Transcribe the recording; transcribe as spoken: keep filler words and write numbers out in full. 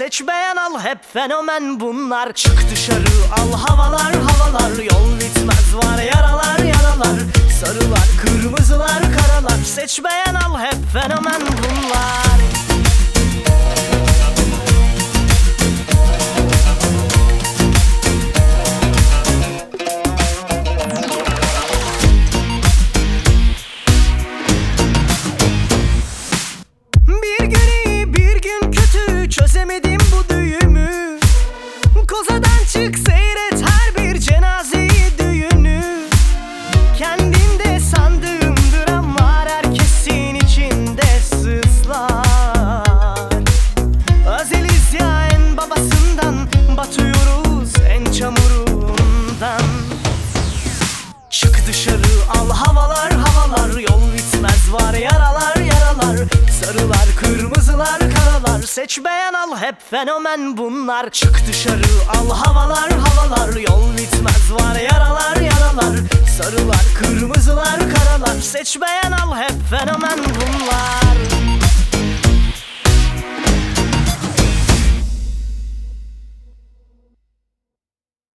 seç beğen al, hep fenomen bunlar. Çık dışarı al havalar havalar, yol bitmez var yaralar yaralar. Sarılar kırmızılar karalar, seç beğen al, hep fenomen bunlar. Bir gün iyi bir gün kötü, çözemedim bu düğümü. Kozadan çık seyret her bir cenazeyi düğünü. Kendinde sandığım dram var, herkesin içinde sızlar. Azeliz ya en babasından, batıyoruz en çamurundan. Çık dışarı al havalar havalar, yol bitmez var yaralar yaralar. Sarılar kırmızılar karalar, seç beğen al, hep fenomen bunlar. Çık dışarı al havalar havalar, yol bitmez var yaralar yaralar. Sarılar kırmızılar karalar, seç beğen al, hep fenomen bunlar.